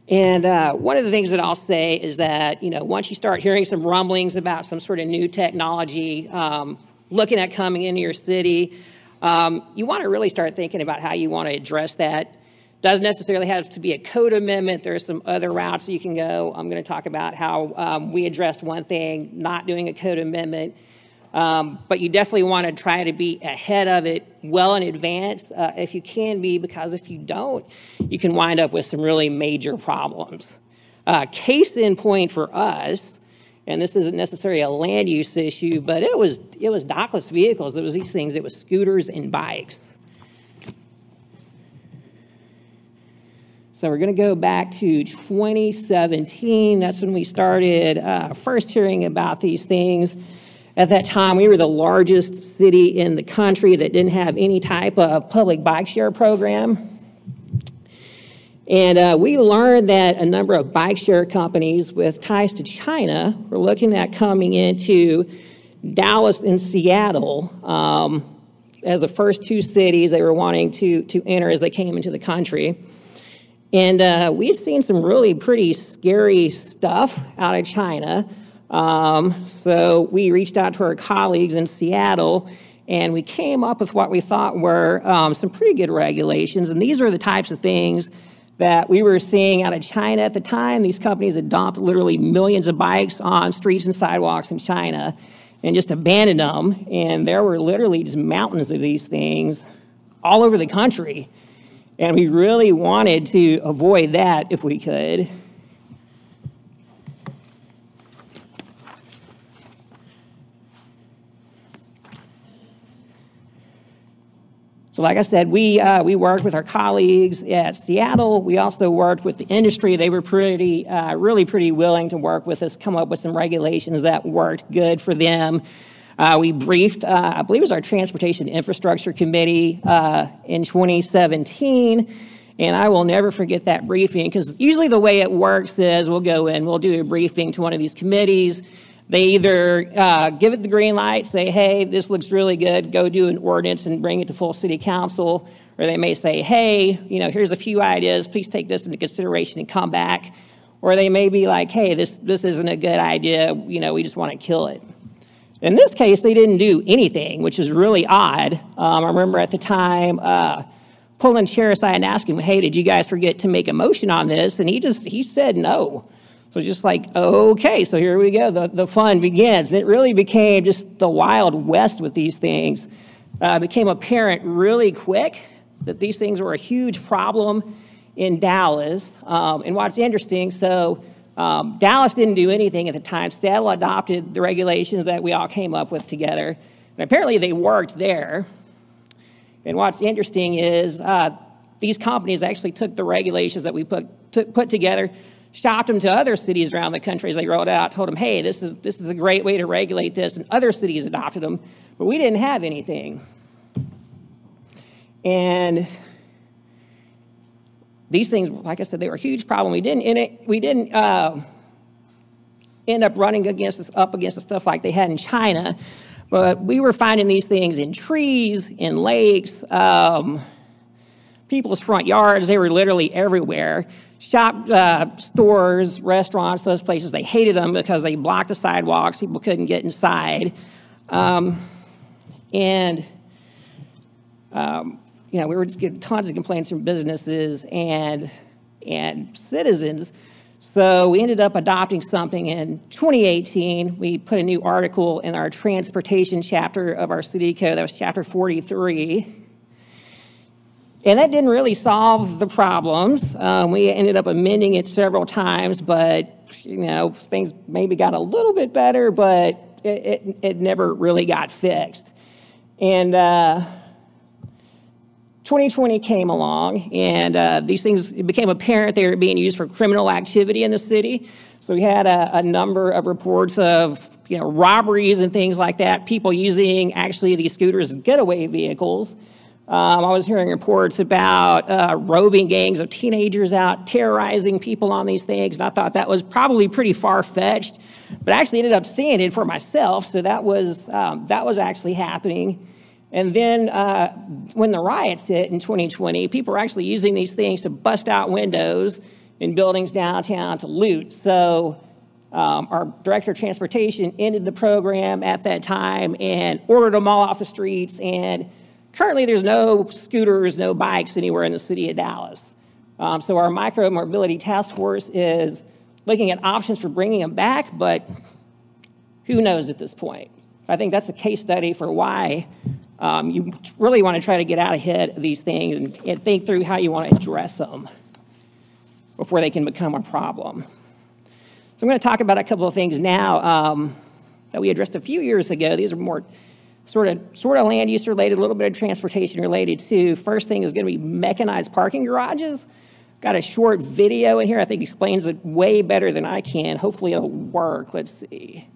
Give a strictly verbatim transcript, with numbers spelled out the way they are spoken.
And uh, one of the things that I'll say is that, you know, once you start hearing some rumblings about some sort of new technology, um, looking at coming into your city, um, you want to really start thinking about how you want to address that. Doesn't necessarily have to be a code amendment. There's some other routes you can go. I'm going to talk about how um, we addressed one thing, not doing a code amendment. Um, but you definitely want to try to be ahead of it well in advance uh, if you can be, because if you don't, you can wind up with some really major problems. Uh, case in point for us, and this isn't necessarily a land use issue, but it was it was dockless vehicles. It was these things. It was scooters and bikes. So we're going to go back to twenty seventeen. That's when we started uh, first hearing about these things. At that time, we were the largest city in the country that didn't have any type of public bike share program. And uh, we learned that a number of bike share companies with ties to China were looking at coming into Dallas and Seattle um, as the first two cities they were wanting to, to enter as they came into the country. And uh, we've seen some really pretty scary stuff out of China. Um, so we reached out to our colleagues in Seattle, and we came up with what we thought were um, some pretty good regulations. And these are the types of things that we were seeing out of China at the time. These companies had dumped literally millions of bikes on streets and sidewalks in China and just abandoned them. And there were literally just mountains of these things all over the country. And we really wanted to avoid that if we could. So like I said, we uh, we worked with our colleagues at Seattle. We also worked with the industry. They were pretty, uh, really pretty willing to work with us, come up with some regulations that worked good for them. Uh, we briefed, uh, I believe it was our Transportation Infrastructure Committee uh, in twenty seventeen, and I will never forget that briefing, because usually the way it works is we'll go in, we'll do a briefing to one of these committees. They either uh, give it the green light, say, hey, this looks really good, go do an ordinance and bring it to full city council, or they may say, hey, you know, here's a few ideas, please take this into consideration and come back. Or they may be like, hey, this, this isn't a good idea, you know, we just want to kill it. In this case, they didn't do anything, which is really odd. Um, I remember at the time uh, pulling chair aside and asking him, hey, did you guys forget to make a motion on this? And he just, he said no. So just like, okay, so here we go. The, the fun begins. It really became just the Wild West with these things. Uh, it became apparent really quick that these things were a huge problem in Dallas. Um, and what's interesting, so um, Dallas didn't do anything at the time. Seattle adopted the regulations that we all came up with together. And apparently they worked there. And what's interesting is uh, these companies actually took the regulations that we put, took, put together, shopped them to other cities around the country as they rolled out, told them, hey, this is this is a great way to regulate this, and other cities adopted them, but we didn't have anything. And these things, like I said, they were a huge problem. We didn't in it, we didn't uh, end up running against up against the stuff like they had in China, but we were finding these things in trees, in lakes, um, people's front yards. They were literally everywhere. Shop, uh, stores, restaurants, those places, they hated them because they blocked the sidewalks. People couldn't get inside. Um, and, um, you know, we were just getting tons of complaints from businesses and, and citizens. So we ended up adopting something in twenty eighteen. We put a new article in our transportation chapter of our city code. That was chapter forty-three. And that didn't really solve the problems. Um, we ended up amending it several times, but, you know, things maybe got a little bit better, but it, it, it never really got fixed. And uh, twenty twenty came along, and uh, these things, it became apparent they were being used for criminal activity in the city. So we had a, a number of reports of, you know, robberies and things like that, people using actually these scooters as getaway vehicles. Um, I was hearing reports about uh, roving gangs of teenagers out terrorizing people on these things, and I thought that was probably pretty far-fetched, but I actually ended up seeing it for myself, so that was um, that was actually happening. And then uh, when the riots hit in twenty twenty, people were actually using these things to bust out windows in buildings downtown to loot. So um, our director of transportation ended the program at that time and ordered them all off the streets. And currently there's no scooters, no bikes anywhere in the city of Dallas. Um, so our micro-mobility task force is looking at options for bringing them back, but who knows at this point. I think that's a case study for why um, you really want to try to get out ahead of these things and, and think through how you want to address them before they can become a problem. So I'm going to talk about a couple of things now um, that we addressed a few years ago. These are more sort of sort of land use related, a little bit of transportation related too. First thing is going to be mechanized parking garages. Got a short video in here I think explains it way better than I can. Hopefully it'll work. Let's see.